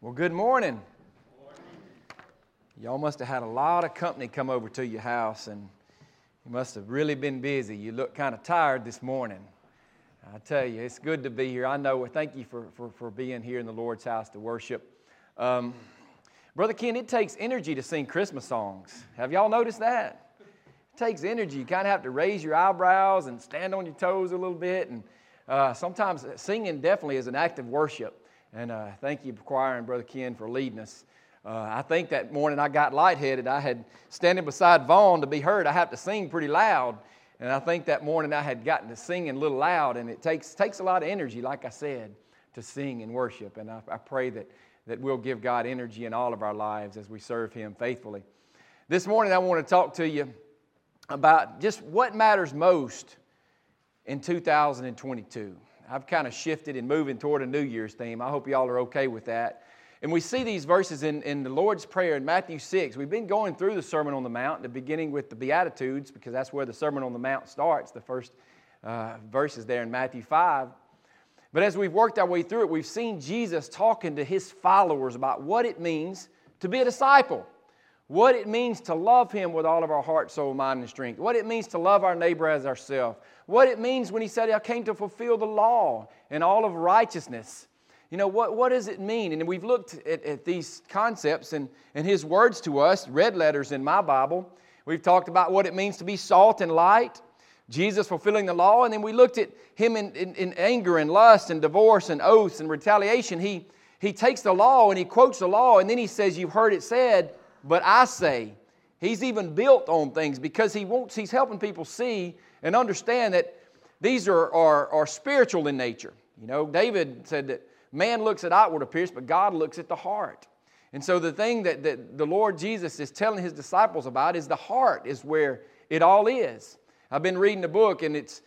Well, good morning. Y'all must have had a lot of company come over to your house, and you must have really been busy. You look kind of tired this morning. I tell you, it's good to be here. I know. Thank you for being here in the Lord's house to worship. Brother Ken, it takes energy to sing Christmas songs. Have y'all noticed that? It takes energy. You kind of have to raise your eyebrows and stand on your toes a little bit. And sometimes singing definitely is an act of worship. And thank you, choir and Brother Ken, for leading us. I think that morning I got lightheaded. I had standing beside Vaughn to be heard. I have to sing pretty loud. And I think that morning I had gotten to singing a little loud. And it takes a lot of energy, like I said, to sing and worship. And I pray that we'll give God energy in all of our lives as we serve Him faithfully. This morning I want to talk to you about just what matters most in 2022. I've kind of shifted and moving toward a New Year's theme. I hope y'all are okay with that. And we see these verses in the Lord's Prayer in Matthew 6. We've been going through the Sermon on the Mount, the beginning with the Beatitudes, because that's where the Sermon on the Mount starts, the first verses there in Matthew 5. But as we've worked our way through it, we've seen Jesus talking to His followers about what it means to be a disciple, what it means to love Him with all of our heart, soul, mind, and strength, what it means to love our neighbor as ourselves, what it means when He said, I came to fulfill the law and all of righteousness. You know, what does it mean? And we've looked at these concepts and His words to us, red letters in my Bible. We've talked about what it means to be salt and light, Jesus fulfilling the law, and then we looked at Him in anger and lust and divorce and oaths and retaliation. He takes the law and He quotes the law, and then He says, you've heard it said, but I say. He's even built on things because He's helping people see and understand that these are spiritual in nature. You know, David said that man looks at outward appearance, but God looks at the heart. And so the thing that the Lord Jesus is telling His disciples about is the heart is where it all is. I've been reading the book, and it's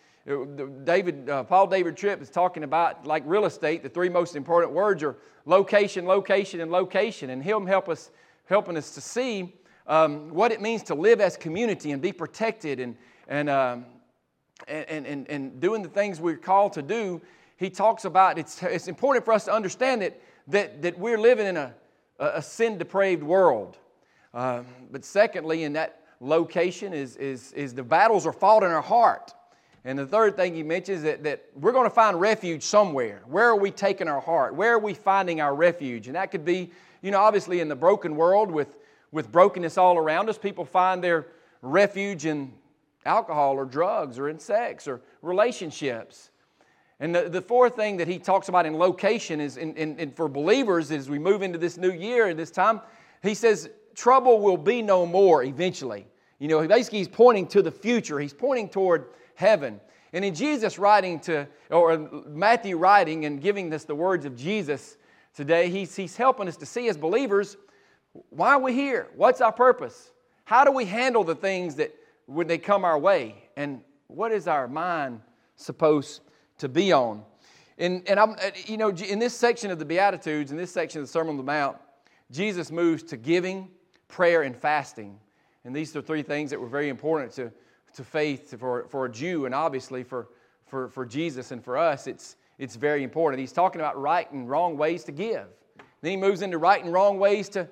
Paul David Tripp is talking about, like real estate, the three most important words are location, location, and location. And He'll helping us to see what it means to live as community and be protected and doing the things we're called to do. He talks about it's important for us to understand that we're living in a sin-depraved world. But secondly, in that location is the battles are fought in our heart. And the third thing he mentions is that we're going to find refuge somewhere. Where are we taking our heart? Where are we finding our refuge? And that could be, you know, obviously in the broken world with brokenness all around us, people find their refuge in alcohol or drugs or in sex or relationships. And the fourth thing that he talks about in location is, in for believers, as we move into this new year and this time, he says trouble will be no more eventually. You know, basically he's pointing to the future. He's pointing toward heaven. And in Jesus writing or Matthew writing and giving us the words of Jesus today, he's helping us to see as believers, why are we here? What's our purpose? How do we handle the things that when they come our way? And what is our mind supposed to be on? And I'm, you know, in this section of the Beatitudes, in this section of the Sermon on the Mount, Jesus moves to giving, prayer, and fasting. And these are three things that were very important to faith for a Jew, and obviously for Jesus and for us, it's very important. He's talking about right and wrong ways to give. Then he moves into right and wrong ways to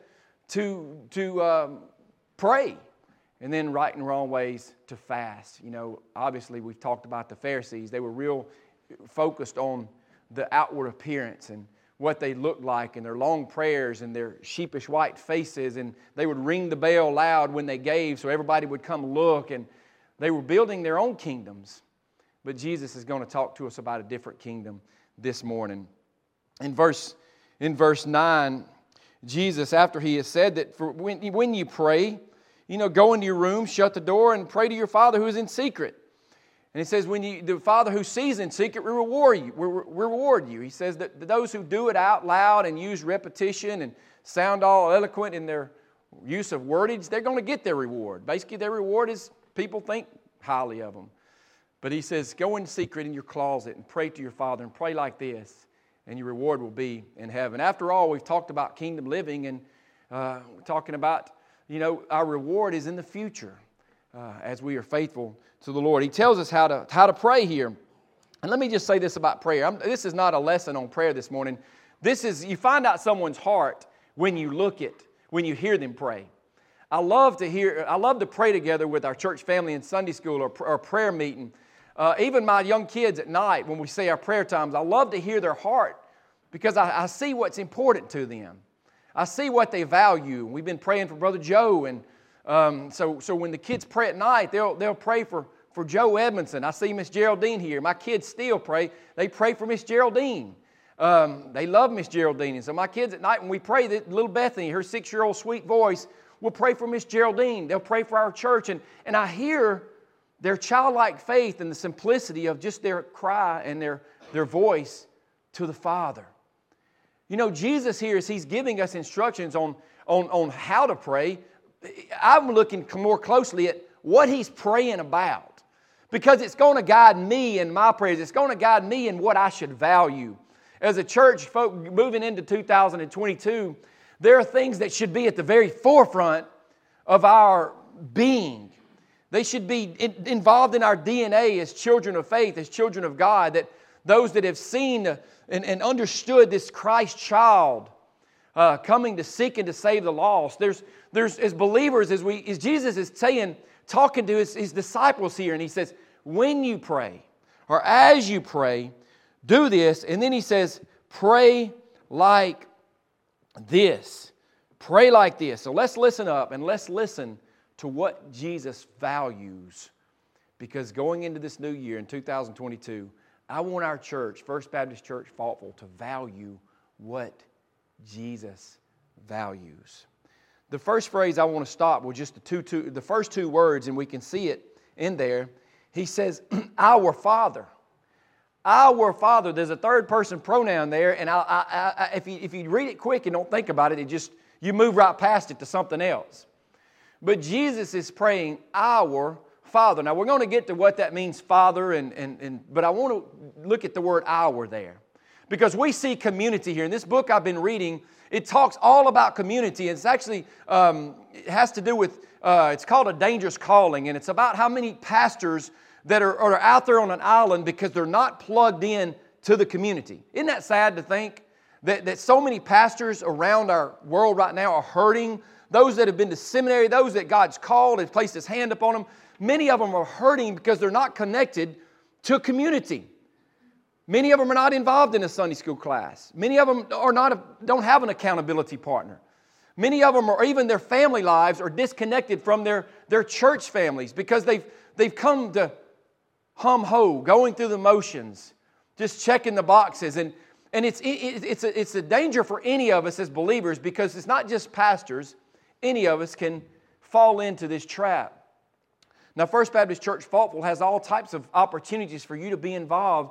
pray, and then right and wrong ways to fast. You know, obviously we've talked about the Pharisees. They were real focused on the outward appearance and what they looked like and their long prayers and their sheepish white faces, and they would ring the bell loud when they gave so everybody would come look, and they were building their own kingdoms. But Jesus is going to talk to us about a different kingdom this morning. In verse 9, Jesus, after He has said that when you pray, you know, go into your room, shut the door, and pray to your Father who is in secret. And He says, the Father who sees in secret will reward you. He says that those who do it out loud and use repetition and sound all eloquent in their use of wordage, they're going to get their reward. Basically, their reward is people think highly of them. But He says, go in secret in your closet and pray to your Father and pray like this, and your reward will be in heaven. After all, we've talked about kingdom living, and we're talking about, you know, our reward is in the future as we are faithful to the Lord. He tells us how to pray here. And let me just say this about prayer. This is not a lesson on prayer this morning. You find out someone's heart when you hear them pray. I love to pray together with our church family in Sunday school or prayer meeting. Even my young kids at night when we say our prayer times, I love to hear their heart because I see what's important to them. I see what they value. We've been praying for Brother Joe, and so when the kids pray at night, they'll pray for Joe Edmondson. I see Miss Geraldine here. My kids still pray. They pray for Miss Geraldine. They love Miss Geraldine. And so my kids at night when we pray, little Bethany, her 6-year-old sweet voice, will pray for Miss Geraldine. They'll pray for our church. And I hear their childlike faith and the simplicity of just their cry and their voice to the Father. You know, Jesus here, as He's giving us instructions on how to pray, I'm looking more closely at what He's praying about. Because it's going to guide me in my prayers. It's going to guide me in what I should value. As a church, folk, moving into 2022, there are things that should be at the very forefront of our being. They should be involved in our DNA as children of faith, as children of God, that those that have seen and understood this Christ child coming to seek and to save the lost. There's as believers, as Jesus is saying, talking to his disciples here, and He says, when you pray, or as you pray, do this. And then He says, pray like this. Pray like this. So let's listen up and let's listen to what Jesus values. Because going into this new year in 2022, I want our church, First Baptist Church Faultville, to value what Jesus values. The first phrase I want to stop with just the first two words, and we can see it in there. He says, our Father. Our Father. There's a third person pronoun there, and if you read it quick and don't think about it, you move right past it to something else. But Jesus is praying, our Father. Now we're going to get to what that means, Father, but I want to look at the word our there. Because we see community here. In this book I've been reading, it talks all about community. It's actually, it has to do with, it's called A Dangerous Calling, and it's about how many pastors that are out there on an island because they're not plugged in to the community. Isn't that sad to think that so many pastors around our world right now are hurting? Those that have been to seminary, those that God's called, has placed His hand upon them, many of them are hurting because they're not connected to a community. Many of them are not involved in a Sunday school class. Many of them don't have an accountability partner. Many of them, or even their family lives, are disconnected from their church families because they've come to hum-ho, going through the motions, just checking the boxes. And it's a danger for any of us as believers because it's not just pastors. Any of us can fall into this trap. Now, First Baptist Church Faultville has all types of opportunities for you to be involved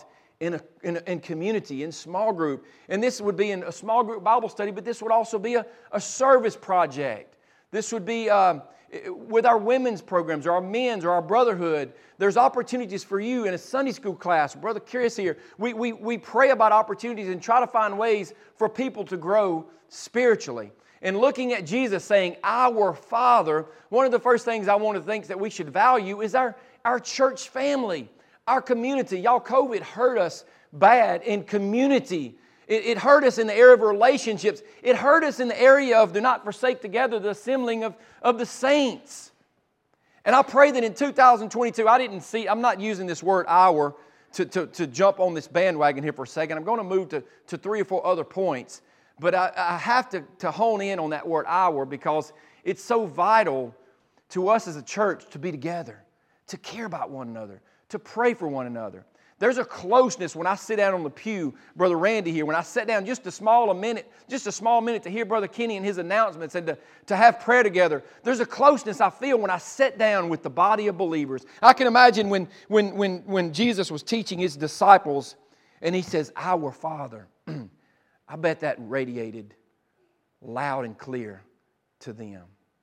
in community, in small group. And this would be in a small group Bible study, but this would also be a service project. This would be with our women's programs or our men's or our brotherhood. There's opportunities for you in a Sunday school class. Brother Chris here, we pray about opportunities and try to find ways for people to grow spiritually. And looking at Jesus saying, our Father, one of the first things I want to think that we should value is our church family, our community. Y'all, COVID hurt us bad in community. It hurt us in the area of relationships. It hurt us in the area of do not forsake together the assembling of the saints. And I pray that in 2022, I'm not using this word our to jump on this bandwagon here for a second. I'm going to move to 3 or 4 other points. But I have to hone in on that word our because it's so vital to us as a church to be together, to care about one another, to pray for one another. There's a closeness when I sit down on the pew, Brother Randy here, when I sat down just a small minute to hear Brother Kenny and his announcements and to have prayer together. There's a closeness I feel when I sit down with the body of believers. I can imagine when Jesus was teaching His disciples and He says, our Father. I bet that radiated loud and clear to them.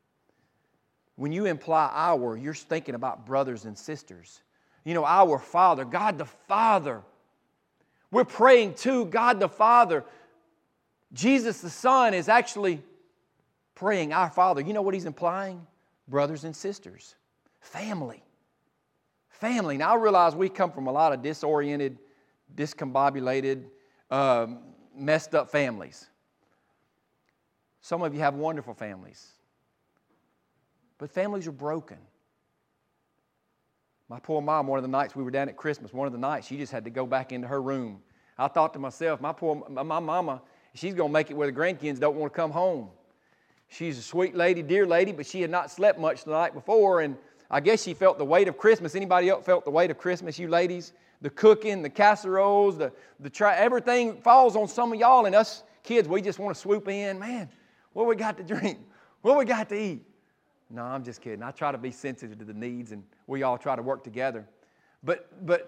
When you imply our, you're thinking about brothers and sisters. You know, our Father, God the Father. We're praying to God the Father. Jesus the Son is actually praying our Father. You know what He's implying? Brothers and sisters. Family. Now I realize we come from a lot of disoriented, discombobulated, messed up families. Some of you have wonderful families. But families are broken. My poor mom, one of the nights we were down at Christmas, one of the nights she just had to go back into her room. I thought to myself, my mama, she's going to make it where the grandkids don't want to come home. She's a sweet lady, dear lady, but she had not slept much the night before, and I guess she felt the weight of Christmas. Anybody else felt the weight of Christmas, you ladies? The cooking, the casseroles, everything falls on some of y'all, and us kids, we just want to swoop in. Man, what we got to drink? What we got to eat? No, I'm just kidding. I try to be sensitive to the needs, and we all try to work together. But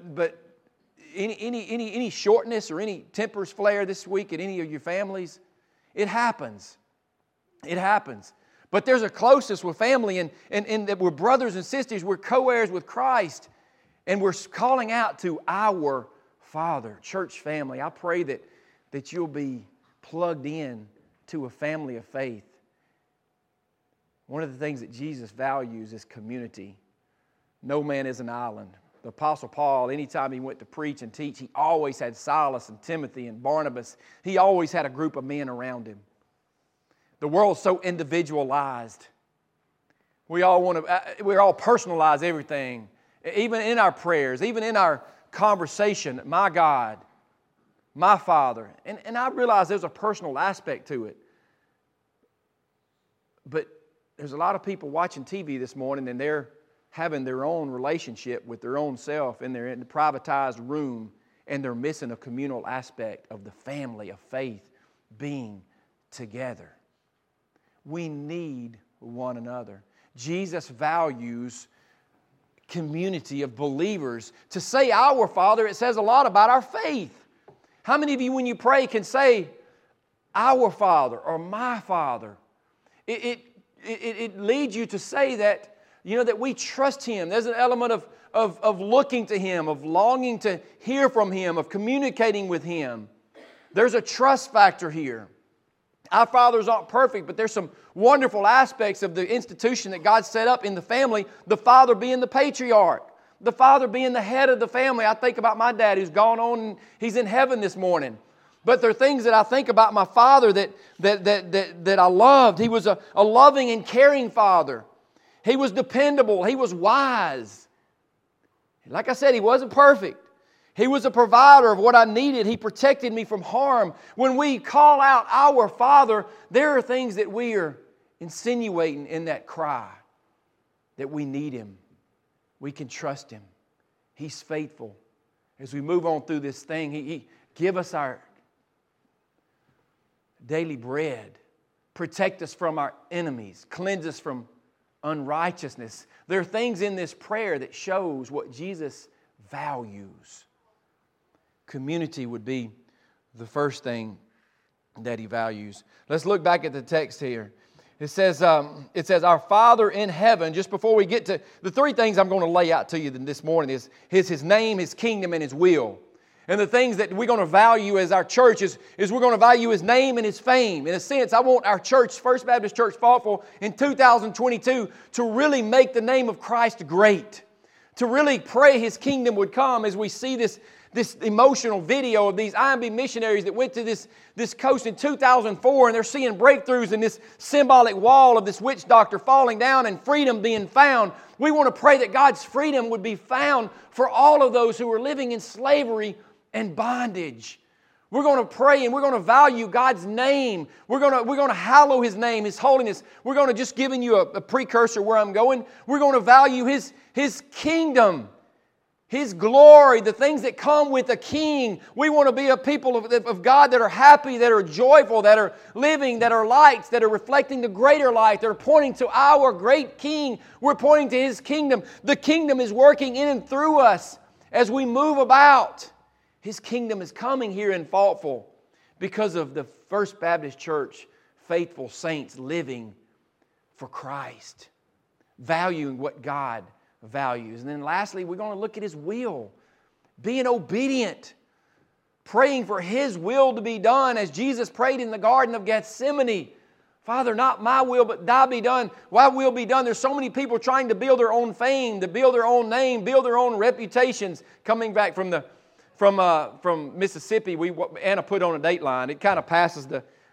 any shortness or any tempers flare this week at any of your families, it happens. It happens. But there's a closeness with family, and that we're brothers and sisters. We're co-heirs with Christ, and we're calling out to our Father. Church family, I pray that you'll be plugged in to a family of faith. One of the things that Jesus values is community. No man is an island. The Apostle Paul, anytime he went to preach and teach, he always had Silas and Timothy and Barnabas. He always had a group of men around him. The world's so individualized. We all personalize everything. Even in our prayers, even in our conversation, my God, my Father. And I realize there's a personal aspect to it. But there's a lot of people watching TV this morning, and they're having their own relationship with their own self, and they're in the privatized room, and they're missing a communal aspect of the family of faith being together. We need one another. Jesus values community of believers. To say our Father, it says a lot about our faith. How many of you, when you pray, can say our Father or my Father? It leads you to say that, that we trust Him. There's an element of looking to Him, of longing to hear from Him, of communicating with Him. There's a trust factor here. Our fathers aren't perfect, but there's some wonderful aspects of the institution that God set up in the family. The father being the patriarch, the father being the head of the family. I think about my dad who's gone on and he's in heaven this morning. But there are things that I think about my father that I loved. He was a loving and caring father. He was dependable. He was wise. Like I said, he wasn't perfect. He was a provider of what I needed. He protected me from harm. When we call out our Father, there are things that we are insinuating in that cry, that we need Him. We can trust Him. He's faithful. As we move on through this thing, He give us our daily bread. Protect us from our enemies. Cleanse us from unrighteousness. There are things in this prayer that shows what Jesus values. Community would be the first thing that He values. Let's look back at the text here. It says, our Father in heaven. Just before we get to the three things I'm going to lay out to you this morning is His name, His kingdom, and His will. And the things that we're going to value as our church is we're going to value His name and His fame. In a sense, I want our church, First Baptist Church Faulkville, in 2022 to really make the name of Christ great. To really pray His kingdom would come as we see this emotional video of these IMB missionaries that went to this coast in 2004, and they're seeing breakthroughs in this symbolic wall of this witch doctor falling down and freedom being found. We want to pray that God's freedom would be found for all of those who are living in slavery and bondage. We're going to pray and we're going to value God's name. We're going to hallow His name, His holiness. We're going to, just giving you a precursor where I'm going, we're going to value His kingdom, His glory, the things that come with a king. We want to be a people of God that are happy, that are joyful, that are living, that are lights, that are reflecting the greater light, that are pointing to our great King. We're pointing to His kingdom. The kingdom is working in and through us as we move about. His kingdom is coming here in Faulkville because of the First Baptist Church faithful saints living for Christ, valuing what God values. And then lastly, we're going to look at His will, being obedient, praying for His will to be done as Jesus prayed in the Garden of Gethsemane. Father, not my will, but Thy be done. Thy will be done. There's so many people trying to build their own fame, to build their own name, build their own reputations. Coming back from the from Mississippi, Anna put on a Dateline. It kind of passes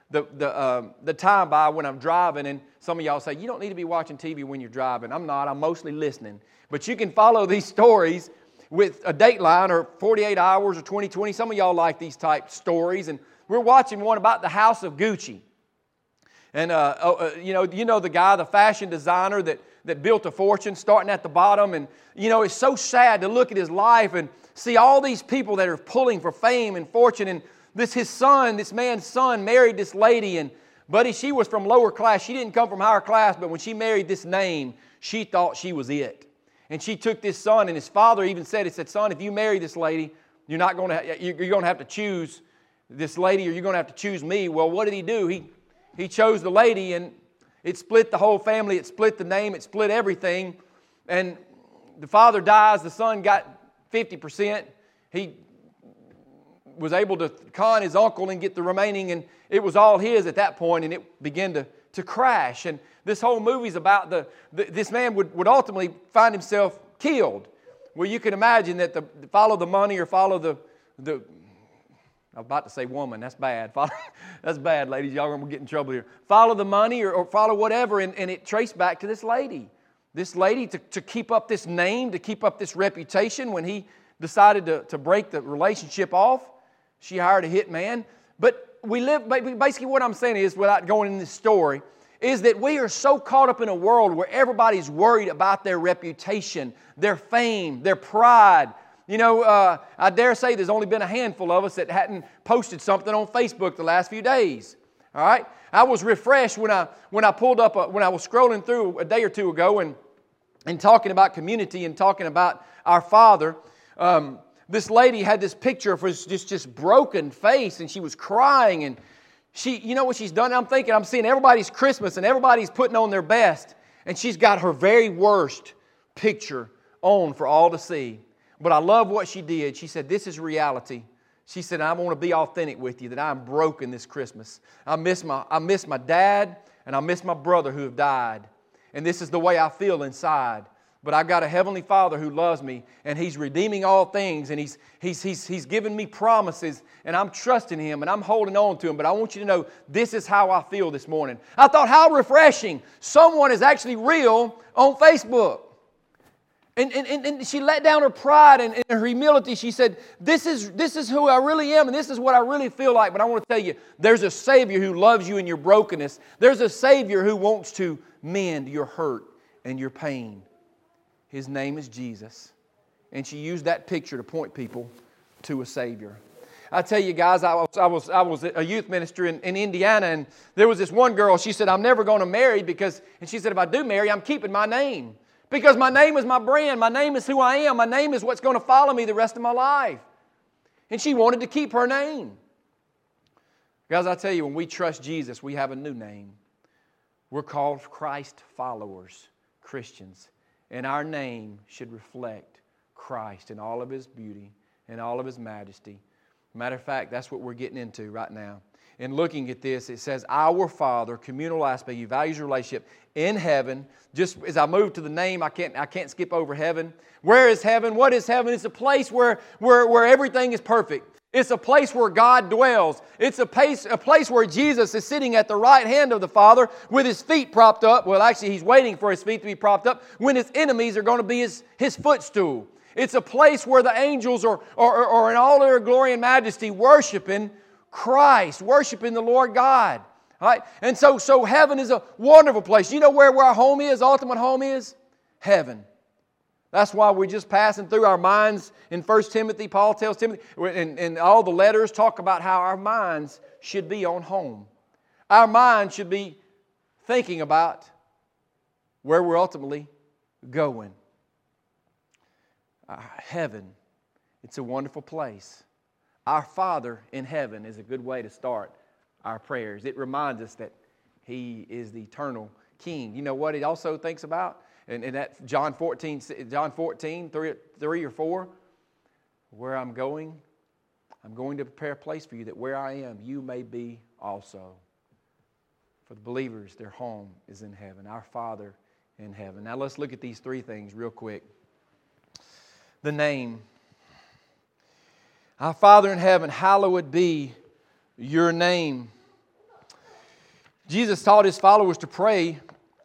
the time by when I'm driving, and some of y'all say, you don't need to be watching TV when you're driving. I'm not. I'm mostly listening. But you can follow these stories with a Dateline or 48 Hours or 2020. Some of y'all like these type stories, and we're watching one about the House of Gucci. And you know the guy, the fashion designer that built a fortune starting at the bottom. And, it's so sad to look at his life and see all these people that are pulling for fame and fortune. And this man's son married this lady. And, buddy, she was from lower class. She didn't come from higher class. But when she married this name, she thought she was it. And she took this son, and his father even said, son, if you marry this lady, you're going to have to choose this lady, or you're going to have to choose me. Well, what did he do? He chose the lady, and it split the whole family. It split the name. It split everything. And the father dies. The son got 50%. He was able to con his uncle and get the remaining, and it was all his at that point, and it began to crash. And this whole movie's about this man would ultimately find himself killed. Well, you can imagine that follow the money or follow the I'm about to say woman. That's bad. That's bad, ladies. Y'all are going to get in trouble here. Follow the money or follow whatever, and it traced back to this lady. This lady, to keep up this name, to keep up this reputation, when he decided to break the relationship off, she hired a hitman. But basically what I'm saying is, without going in this story, is that we are so caught up in a world where everybody's worried about their reputation, their fame, their pride. I dare say there's only been a handful of us that hadn't posted something on Facebook the last few days. All right? I was refreshed when I pulled up, when I was scrolling through a day or two ago and talking about community and talking about our Father. This lady had this picture of her just broken face, and she was crying, and you know what she's done? I'm seeing everybody's Christmas, and everybody's putting on their best, and she's got her very worst picture on for all to see. But I love what she did. She said, this is reality. She said, I want to be authentic with you, that I'm broken this Christmas. I miss my dad, and I miss my brother who have died. And this is the way I feel inside. But I've got a Heavenly Father who loves me, and He's redeeming all things, and He's given me promises, and I'm trusting Him, and I'm holding on to Him. But I want you to know, this is how I feel this morning. I thought, how refreshing. Someone is actually real on Facebook. And she let down her pride and her humility. She said, this is who I really am, and this is what I really feel like. But I want to tell you, there's a Savior who loves you in your brokenness. There's a Savior who wants to mend your hurt and your pain. His name is Jesus. And she used that picture to point people to a Savior. I tell you guys, I was a youth minister in Indiana, and there was this one girl. She said, I'm never going to marry and she said, if I do marry, I'm keeping my name. Because my name is my brand. My name is who I am. My name is what's going to follow me the rest of my life. And she wanted to keep her name. Guys, I tell you, when we trust Jesus, we have a new name. We're called Christ followers, Christians. And our name should reflect Christ in all of His beauty and all of His majesty. Matter of fact, that's what we're getting into right now. In looking at this, it says, our Father, communal aspect, He values your relationship in heaven. Just as I move to the name, I can't skip over heaven. Where is heaven? What is heaven? It's a place where everything is perfect. It's a place where God dwells. It's a place where Jesus is sitting at the right hand of the Father with His feet propped up. Well, actually, He's waiting for His feet to be propped up when His enemies are going to be His footstool. It's a place where the angels are in all their glory and majesty worshiping Christ, worshiping the Lord God. All right? And so heaven is a wonderful place. You know where our home is, ultimate home is? Heaven. That's why we're just passing through our minds in 1 Timothy. Paul tells Timothy, and all the letters talk about how our minds should be on home. Our mind should be thinking about where we're ultimately going. Heaven, it's a wonderful place. Our Father in heaven is a good way to start our prayers. It reminds us that He is the eternal King. You know what it also thinks about? And that John 14, 3 or 4, where I'm going to prepare a place for you, that where I am, you may be also. For the believers, their home is in heaven. Our Father in heaven. Now let's look at these three things real quick. The name. Our Father in heaven, hallowed be your name. Jesus taught His followers to pray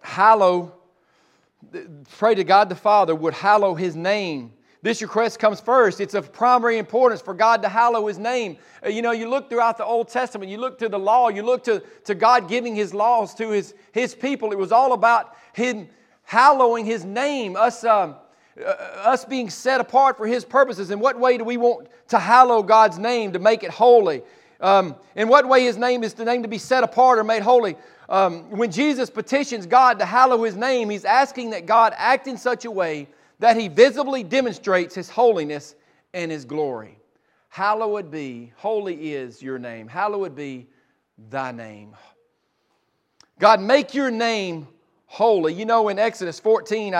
to God the Father would hallow His name. This request comes first. It's of primary importance for God to hallow His name. You look throughout the Old Testament, you look to the law, you look to God giving His laws to His people. It was all about Him hallowing His name, us being set apart for His purposes. In what way do we want to hallow God's name, to make it holy? In what way His name is the name to be set apart or made holy? When Jesus petitions God to hallow His name, He's asking that God act in such a way that He visibly demonstrates His holiness and His glory. Hallowed be, holy is your name. Hallowed be thy name. God, make your name holy. You know, in Exodus 14,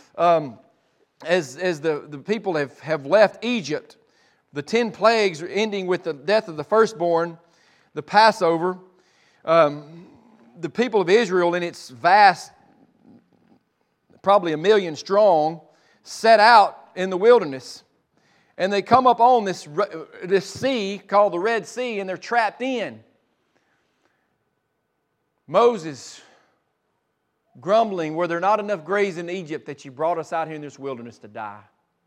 as the people have left Egypt, the 10 plagues ending with the death of the firstborn, the Passover, the people of Israel in its vast, probably 1 million strong, set out in the wilderness. And they come up on this sea called the Red Sea, and they're trapped in. Moses grumbling, were there not enough graves in Egypt that you brought us out here in this wilderness to die?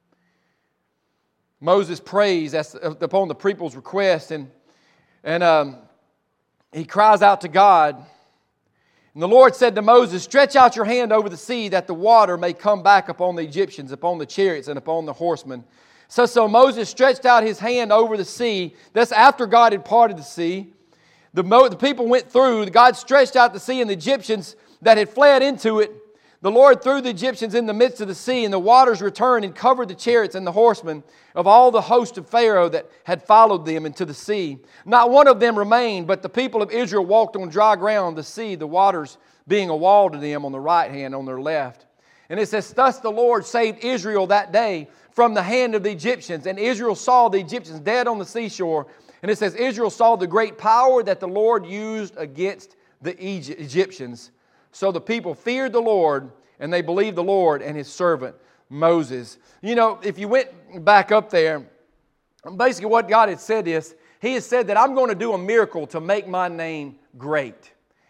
Moses prays upon the people's request, and he cries out to God. And the Lord said to Moses, stretch out your hand over the sea that the water may come back upon the Egyptians, upon the chariots, and upon the horsemen. So Moses stretched out his hand over the sea. That's after God had parted the sea. The people went through. God stretched out the sea, and the Egyptians that had fled into it, the Lord threw the Egyptians in the midst of the sea, and the waters returned and covered the chariots and the horsemen of all the host of Pharaoh that had followed them into the sea. Not one of them remained, but the people of Israel walked on dry ground, the sea, the waters being a wall to them on the right hand, on their left. And it says, thus the Lord saved Israel that day from the hand of the Egyptians. And Israel saw the Egyptians dead on the seashore. And it says, Israel saw the great power that the Lord used against the Egyptians. So the people feared the Lord, and they believed the Lord and His servant Moses. You know, if you went back up there, basically what God had said is, He has said that I'm going to do a miracle to make my name great.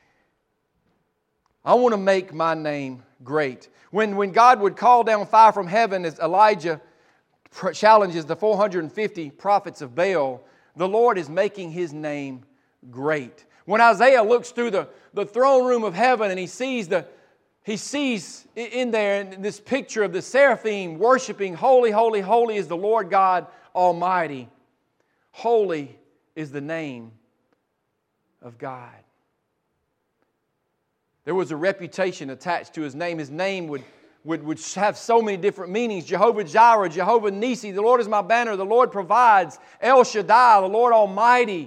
I want to make my name great. When God would call down fire from heaven as Elijah challenges the 450 prophets of Baal, the Lord is making His name great. When Isaiah looks through the throne room of heaven and he sees in there in this picture of the seraphim worshiping, holy, holy, holy is the Lord God Almighty. Holy is the name of God. There was a reputation attached to His name. His name would have so many different meanings. Jehovah Jireh, Jehovah Nisi, the Lord is my banner, the Lord provides. El Shaddai, the Lord Almighty.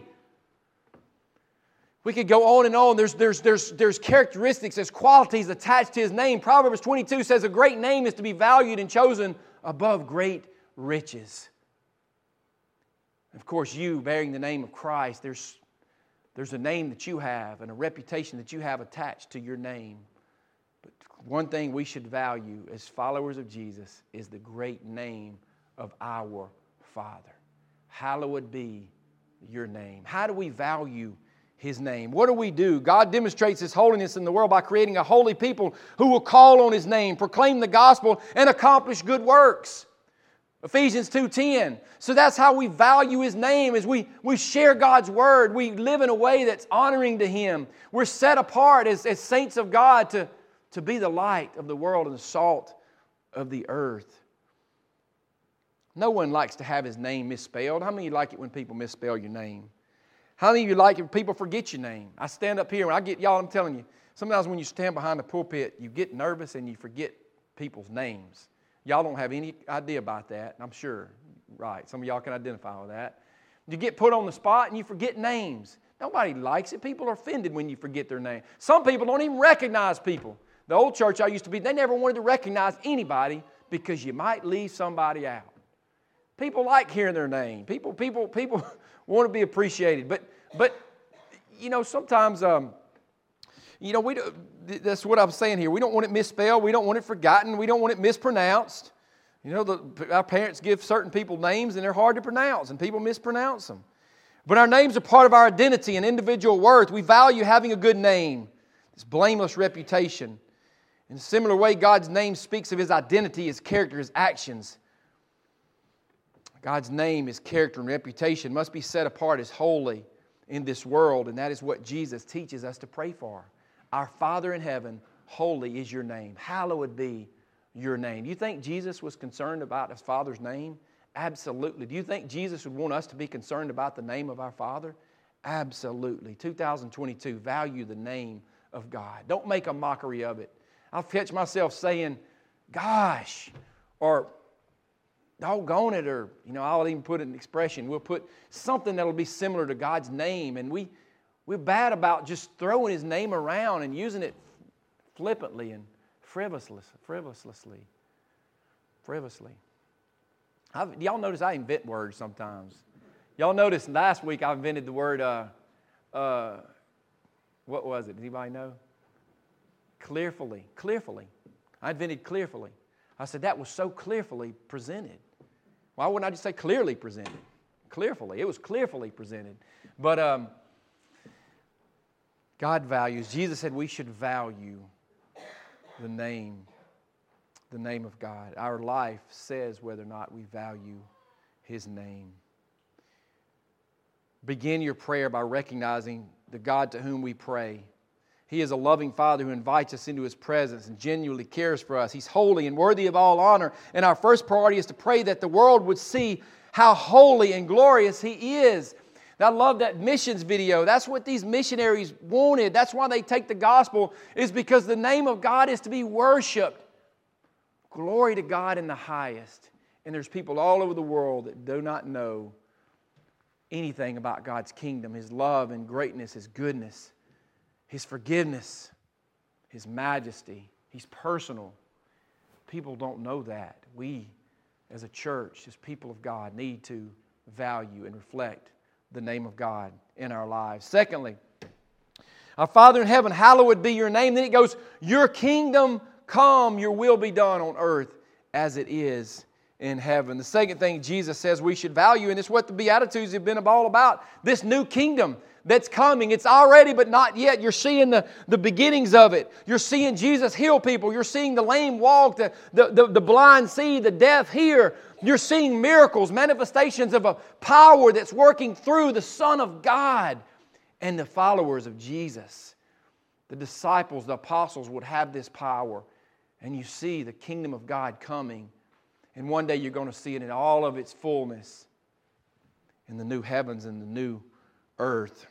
We could go on and on. There's characteristics, there's qualities attached to His name. Proverbs 22 says a great name is to be valued and chosen above great riches. Of course, you bearing the name of Christ, there's a name that you have and a reputation that you have attached to your name. But one thing we should value as followers of Jesus is the great name of our Father. Hallowed be your name. How do we value His name? What do we do? God demonstrates His holiness in the world by creating a holy people who will call on His name, proclaim the gospel, and accomplish good works. Ephesians 2:10. So that's how we value His name, is we share God's Word. We live in a way that's honoring to Him. We're set apart as saints of God to be the light of the world and the salt of the earth. No one likes to have his name misspelled. How many of you like it when people misspell your name? How many of you like it when people forget your name? I stand up here and I get, y'all, I'm telling you, sometimes when you stand behind the pulpit, you get nervous and you forget people's names. Y'all don't have any idea about that, I'm sure. Right, some of y'all can identify with that. You get put on the spot and you forget names. Nobody likes it. People are offended when you forget their name. Some people don't even recognize people. The old church I used to be, they never wanted to recognize anybody because you might leave somebody out. People like hearing their name. People want to be appreciated. But you know, sometimes, that's what I'm saying here. We don't want it misspelled. We don't want it forgotten. We don't want it mispronounced. You know, our parents give certain people names and they're hard to pronounce and people mispronounce them. But our names are part of our identity and individual worth. We value having a good name, this blameless reputation. In a similar way, God's name speaks of His identity, His character, His actions. God's name, His character, and reputation must be set apart as holy in this world, and that is what Jesus teaches us to pray for. Our Father in heaven, holy is your name. Hallowed be your name. Do you think Jesus was concerned about His Father's name? Absolutely. Do you think Jesus would want us to be concerned about the name of our Father? Absolutely. 2022, value the name of God. Don't make a mockery of it. I'll catch myself saying, gosh, or doggone it, or, I'll even put an expression. We'll put something that'll be similar to God's name, and we're bad about just throwing His name around and using it flippantly and frivolously. Y'all notice I invent words sometimes. Y'all notice last week I invented the word, what was it? Does anybody know? Clearfully. I invented clearfully. I said that was so clearly presented. Why wouldn't I just say clearly presented? Clearfully. It was clearly presented. But God values. Jesus said we should value the name of God. Our life says whether or not we value His name. Begin your prayer by recognizing the God to whom we pray. He is a loving Father who invites us into His presence and genuinely cares for us. He's holy and worthy of all honor. And our first priority is to pray that the world would see how holy and glorious He is. I love that missions video. That's what these missionaries wanted. That's why they take the gospel, is because the name of God is to be worshiped. Glory to God in the highest. And there's people all over the world that do not know anything about God's kingdom, His love and greatness, His goodness, His forgiveness, His majesty. He's personal. People don't know that. We, as a church, as people of God, need to value and reflect the name of God in our lives. Secondly, our Father in heaven, hallowed be your name. Then it goes, your kingdom come, your will be done on earth as it is in heaven. The second thing Jesus says we should value, and it's what the Beatitudes have been all about, this new kingdom that's coming. It's already, but not yet. You're seeing the beginnings of it. You're seeing Jesus heal people. You're seeing the lame walk, the blind see, the deaf hear. You're seeing miracles, manifestations of a power that's working through the Son of God and the followers of Jesus. The disciples, the apostles would have this power. And you see the kingdom of God coming. And one day you're going to see it in all of its fullness in the new heavens and the new earth.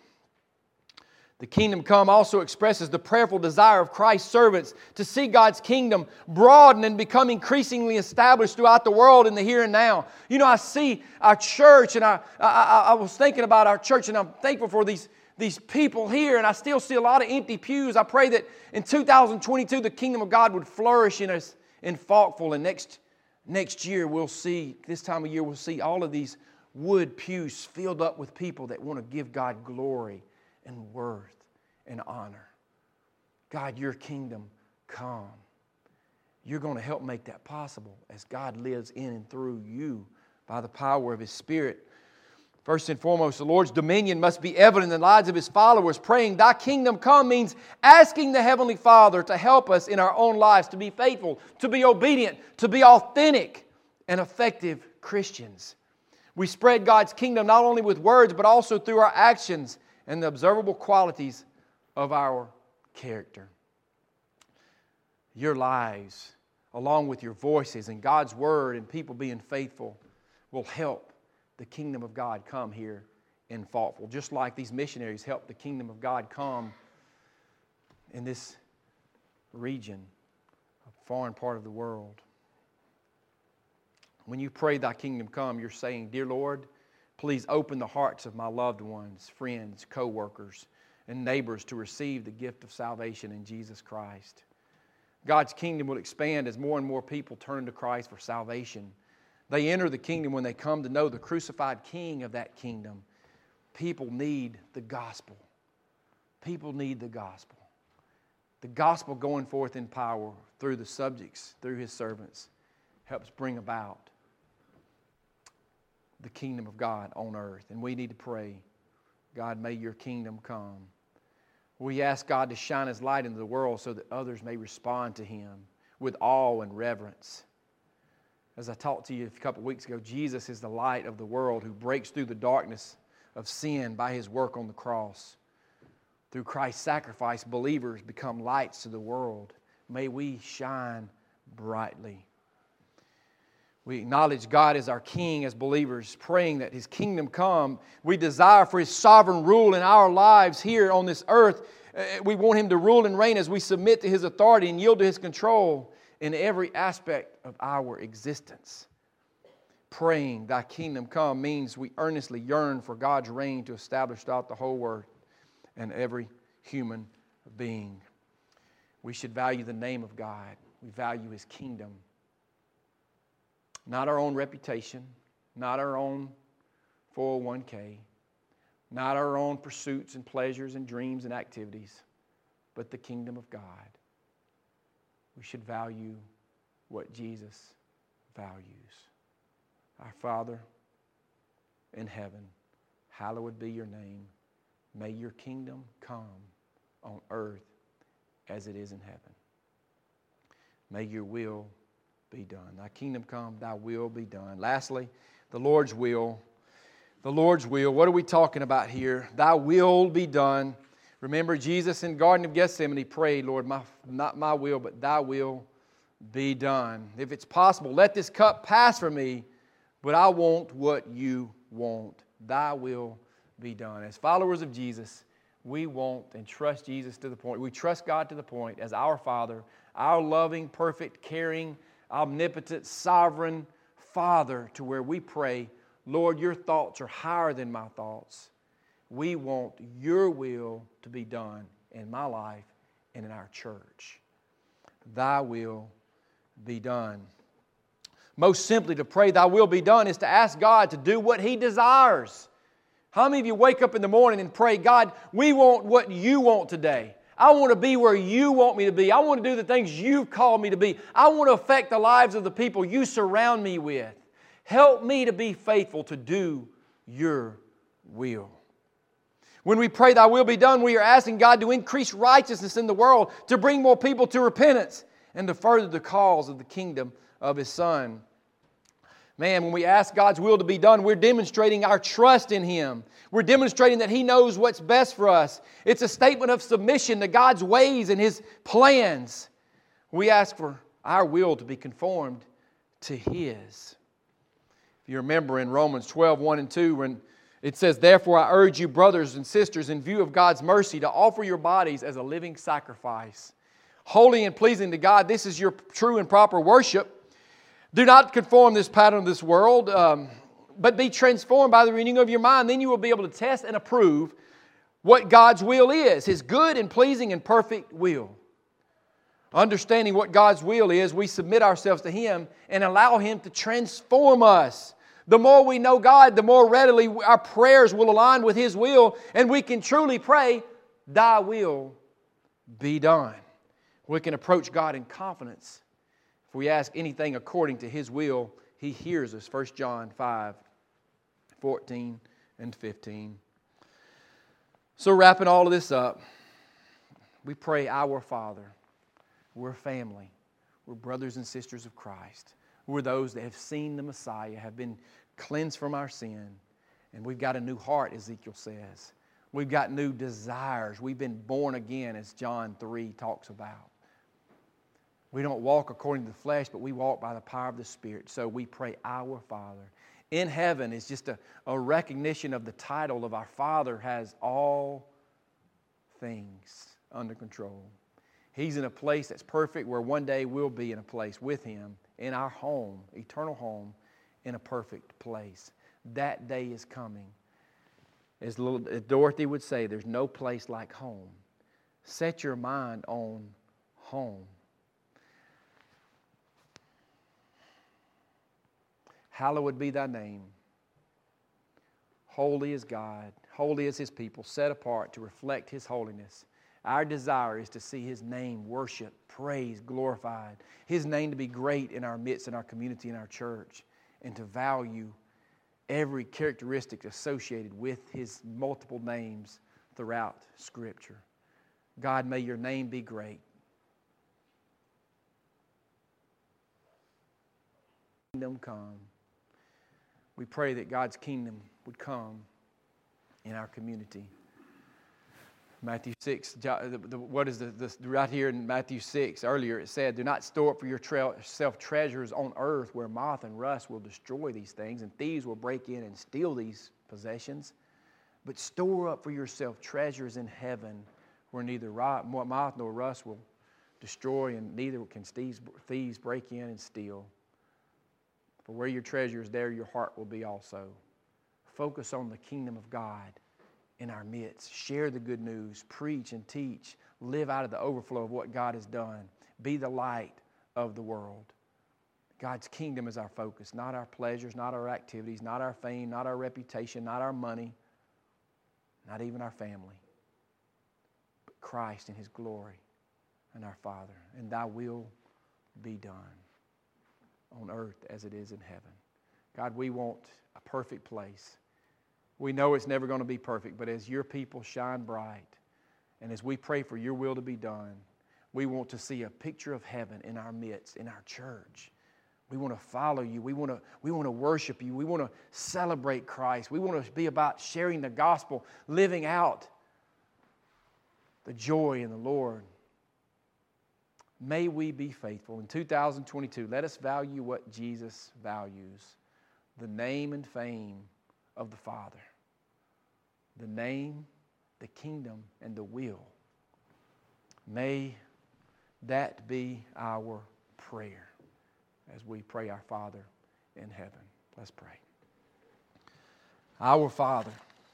The kingdom come also expresses the prayerful desire of Christ's servants to see God's kingdom broaden and become increasingly established throughout the world in the here and now. I see our church, and I was thinking about our church, and I'm thankful for these people here, and I still see a lot of empty pews. I pray that in 2022 the kingdom of God would flourish in us in Falkville, and next year we'll see, this time of year we'll see all of these wood pews filled up with people that want to give God glory and worth and honor. God, your kingdom come. You're going to help make that possible as God lives in and through you by the power of His Spirit. First and foremost, the Lord's dominion must be evident in the lives of His followers. Praying, thy kingdom come, means asking the Heavenly Father to help us in our own lives to be faithful, to be obedient, to be authentic and effective Christians. We spread God's kingdom not only with words, but also through our actions and the observable qualities of our character. Your lives, along with your voices and God's Word and people being faithful, will help the kingdom of God come here in Falkville. Just like these missionaries helped the kingdom of God come in this region, a foreign part of the world. When you pray, thy kingdom come, you're saying, dear Lord, please open the hearts of my loved ones, friends, co-workers, and neighbors to receive the gift of salvation in Jesus Christ. God's kingdom will expand as more and more people turn to Christ for salvation. They enter the kingdom when they come to know the crucified King of that kingdom. People need the gospel. People need the gospel. The gospel going forth in power through the subjects, through His servants, helps bring about the kingdom of God on earth. And we need to pray, God, may your kingdom come. We ask God to shine His light into the world so that others may respond to Him with awe and reverence. As I talked to you a couple of weeks ago, Jesus is the light of the world who breaks through the darkness of sin by His work on the cross. Through Christ's sacrifice, believers become lights to the world. May we shine brightly. We acknowledge God as our King as believers, praying that His kingdom come. We desire for His sovereign rule in our lives here on this earth. We want Him to rule and reign as we submit to His authority and yield to His control in every aspect of our existence. Praying, Thy kingdom come, means we earnestly yearn for God's reign to establish throughout the whole world and every human being. We should value the name of God. We value His kingdom. Not our own reputation, not our own 401k, not our own pursuits and pleasures and dreams and activities, but the kingdom of God. We should value what Jesus values. Our Father in heaven, hallowed be your name. May your kingdom come on earth as it is in heaven. May your will be done. Thy kingdom come, thy will be done. Lastly, the Lord's will. The Lord's will. What are we talking about here? Thy will be done. Remember Jesus in the Garden of Gethsemane prayed, Lord, not my will, but thy will be done. If it's possible, let this cup pass from me, but I want what you want. Thy will be done. As followers of Jesus, we want and trust Jesus to the point. We trust God to the point as our Father, our loving, perfect, caring, omnipotent, sovereign Father, to where we pray, Lord, your thoughts are higher than my thoughts. We want your will to be done in my life and in our church. Thy will be done. Most simply, to pray thy will be done is to ask God to do what He desires. How many of you wake up in the morning and pray, God, we want what you want today. I want to be where you want me to be. I want to do the things you've called me to be. I want to affect the lives of the people you surround me with. Help me to be faithful to do your will. When we pray thy will be done, we are asking God to increase righteousness in the world, to bring more people to repentance, and to further the cause of the kingdom of His Son. Man, when we ask God's will to be done, we're demonstrating our trust in Him. We're demonstrating that He knows what's best for us. It's a statement of submission to God's ways and His plans. We ask for our will to be conformed to His. If you remember in Romans 12, 1 and 2, when it says, therefore I urge you, brothers and sisters, in view of God's mercy, to offer your bodies as a living sacrifice, holy and pleasing to God. This is your true and proper worship. Do not conform this pattern of this world, but be transformed by the renewing of your mind. Then you will be able to test and approve what God's will is, His good and pleasing and perfect will. Understanding what God's will is, we submit ourselves to Him and allow Him to transform us. The more we know God, the more readily our prayers will align with His will, and we can truly pray, thy will be done. We can approach God in confidence. If we ask anything according to His will, He hears us. 1 John 5, 14 and 15. So wrapping all of this up, we pray, our Father. We're family. We're brothers and sisters of Christ. We're those that have seen the Messiah, have been cleansed from our sin, and we've got a new heart, Ezekiel says. We've got new desires. We've been born again, as John 3 talks about. We don't walk according to the flesh, but we walk by the power of the Spirit. So we pray, our Father. In heaven is just a recognition of the title of our Father has all things under control. He's in a place that's perfect, where one day we'll be in a place with Him, in our home, eternal home, in a perfect place. That day is coming. As Dorothy would say, there's no place like home. Set your mind on home. Hallowed be thy name. Holy is God. Holy is His people, set apart to reflect His holiness. Our desire is to see His name worshiped, praised, glorified. His name to be great in our midst, in our community, in our church, and to value every characteristic associated with His multiple names throughout Scripture. God, may Your name be great. Kingdom come. We pray that God's kingdom would come in our community. Matthew 6, what is right here in Matthew 6, earlier it said, do not store up for yourself treasures on earth where moth and rust will destroy these things and thieves will break in and steal these possessions. But store up for yourself treasures in heaven where neither moth nor rust will destroy and neither can thieves break in and steal. For where your treasure is, there your heart will be also. Focus on the kingdom of God in our midst. Share the good news. Preach and teach. Live out of the overflow of what God has done. Be the light of the world. God's kingdom is our focus, not our pleasures, not our activities, not our fame, not our reputation, not our money, not even our family, but Christ and His glory and our Father. And Thy will be done on earth as it is in heaven. God, we want a perfect place. We know it's never going to be perfect, but as Your people shine bright and as we pray for Your will to be done, we want to see a picture of heaven in our midst, in our church. We want to follow You. We want to worship You. We want to celebrate Christ. We want to be about sharing the gospel, living out the joy in the Lord. May we be faithful. In 2022, let us value what Jesus values, the name and fame of the Father, the name, the kingdom, and the will. May that be our prayer as we pray our Father in heaven. Let's pray. Our Father,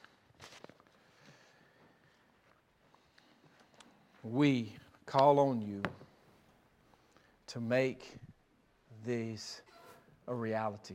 we call on You to make this a reality.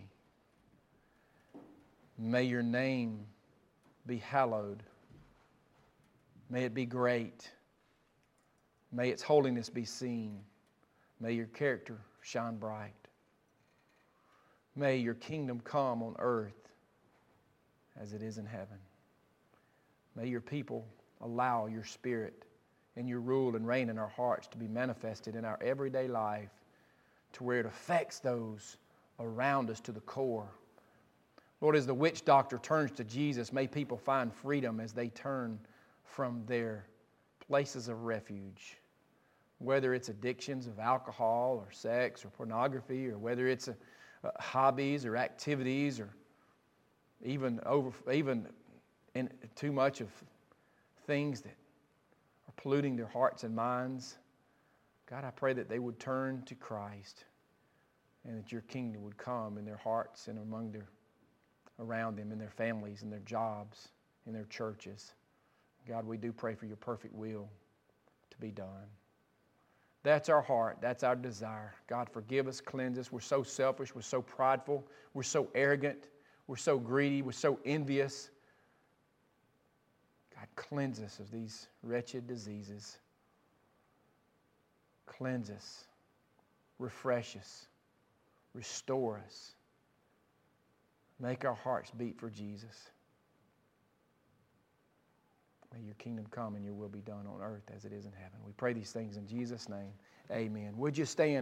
May Your name be hallowed. May it be great. May its holiness be seen. May Your character shine bright. May Your kingdom come on earth as it is in heaven. May Your people allow Your Spirit and Your rule and reign in our hearts to be manifested in our everyday life to where it affects those around us to the core. Lord, as the witch doctor turns to Jesus, may people find freedom as they turn from their places of refuge. Whether it's addictions of alcohol or sex or pornography, or whether it's hobbies or activities, or even in too much of things that are polluting their hearts and minds. God, I pray that they would turn to Christ and that Your kingdom would come in their hearts and around them, in their families, in their jobs, in their churches. God, we do pray for Your perfect will to be done. That's our heart. That's our desire. God, forgive us, cleanse us. We're so selfish. We're so prideful. We're so arrogant. We're so greedy. We're so envious. God, cleanse us of these wretched diseases. Cleanse us. Refresh us. Restore us. Make our hearts beat for Jesus. May Your kingdom come and Your will be done on earth as it is in heaven. We pray these things in Jesus' name. Amen. Would you stand?